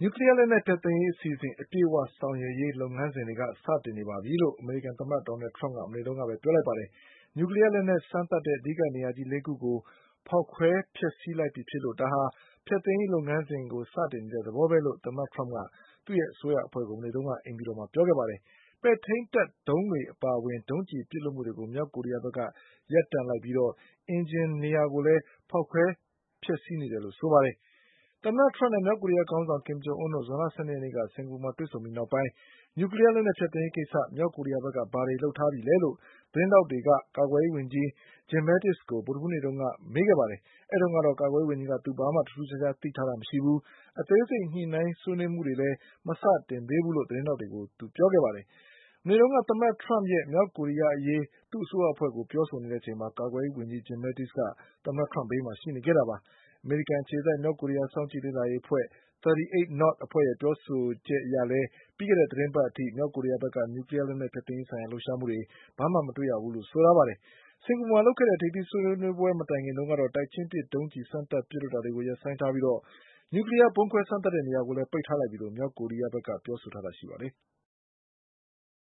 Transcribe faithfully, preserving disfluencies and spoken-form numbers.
နျူကလီးယားလက်နက်ဖျက်သိမ်းရေးအစီအစဉ်အပြည့်အဝဆောင်ရွက်ရေးလုပ်ငန်းစဉ်တွေကစတင်နေပါပြီလို့အမေရိကန်သမ္မတဒေါ်နယ်ထရမ့်ကမနေ့တုန်းကပဲပြောလိုက်ပါတယ်။နျူကလီးယားလက်နက်စမ်းသပ်တဲ့အဓိကနေရာကြီးလေးခုကိုဖေါက်ခွဲဖျက်ဆီးလိုက်ပြီဖြစ်လို့ဒါဟာဖျက်သိမ်းရေးလုပ်ငန်းစဉ်ကိုစတင်နေတဲ့သဘောပဲလို့သမ္မတထရမ့်ကသူ့ရဲ့အစိုးရအဖွဲ့ကိုမနေ့တုန်းကအိမ်ဖြူတော်မှာပြောခဲ့ပါတယ်။ပဲ့ထိန်းတပ်ဒုံးတွေအပါအဝင်ဒုံးကျည်ပစ်လွှတ်မှုတွေကိုမြောက်ကိုရီးယားဘက်ကရပ်တန့်လိုက်ပြီးအင်ဂျင်နေရာကိုလည်းဖေါက်ခွဲဖျက်ဆီးနေတယ်လို့ဆိုပါတယ်။သမ္မတထရမ့်နဲ့မြောက်ကိုရီးယားခေါင်းဆောင်ကင်ဂျုံအွန်းတို့ဇွန်လ၁၂ရက်နေ့ကစင်္ကာပူမှာတွေ့ဆုံပြီးနောက်ပိုင်းနျူကလီးယားလက်နက်ဖျက်သိမ်းရေးကိစ္စမြောက်ကိုရီးယားဘက်ကဘာတွေလုပ်ထားပြီလဲလို့သတင်းထောက်တွေကကာကွယ်ရေးဝန်ကြီး Jim Mattis ကိုဗုဒ္ဓဟူးနေ့တုန်းကမေးခဲ့ပါတယ်။အဲဒီတုန်းကတော့ကာကွယ်ရေးဝန်ကြီးကသူဘာမှထူးထူးခြားခြားသိထားတာမရှိဘူး။အသေးစိတ်ညှိနှိုင်းဆွေးနွေးမှုတွေလည်းမစတင်သေးဘူးလို့သတင်းထောက်တွေကိုသူပြောခဲ့ပါတယ်။မနေ့တုန်းကသမ္မတထရမ့်ရဲ့မြောက်ကိုရီးယားအရေးသူ့အစိုးရအဖွဲ့ကိုပြောဆိုနေတဲ့အချိန်မှာကာကွယ်ရေးဝန်ကြီး Jim Mattis ကသမ္မတထရမ့်ဘေးမှာရှိနေခဲ့တာပါ။အမေရိကန်အခြေစိုက်မြောက်ကိုရီးယားစောင့်ကြည့်လေ့လာရေးအဖွဲ့ thirty-eight North အဖွဲ့ရဲ့ပြောဆိုချက်အရလည်းပြီးခဲ့တဲ့သတင်းပတ်အထိမြောက်ကိုရီးယားဘက်ကနျူကလီးယားလက်နက်ဖျက်သိမ်းရေးဆိုင်ရာလှုပ်ရှားမှုတွေဘာမှမတွေ့ရဘူးလို့ဆိုထားပါတယ်။စင်္ကာပူမှာလုပ်ခဲ့တဲ့ထိပ်သီးဆွေးနွေးပွဲမတိုင်ခင်တုန်းကတော့တိုက်ချင်းပစ်ဒုံးကျည်စမ်းသပ်ပစ်လွှတ်တာတွေကိုရပ်ဆိုင်းထားပြီးနျူကလီးယားဗုံးခွဲစမ်းသပ်တဲ့နေရာကိုလည်းပိတ်ထားလိုက်ပြီလို့မြောက်ကိုရီးယားဘက်ကပြောဆိုထားတာရှိပါတယ်။